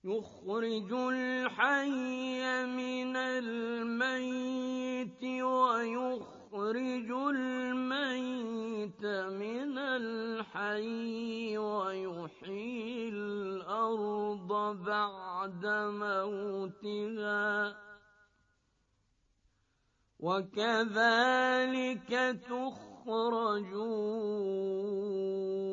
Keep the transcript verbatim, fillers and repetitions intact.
يخرج الحي من الميت ويخرج الميت من الحي ويحيي الأرض بعد موتها وكذلك تخرجون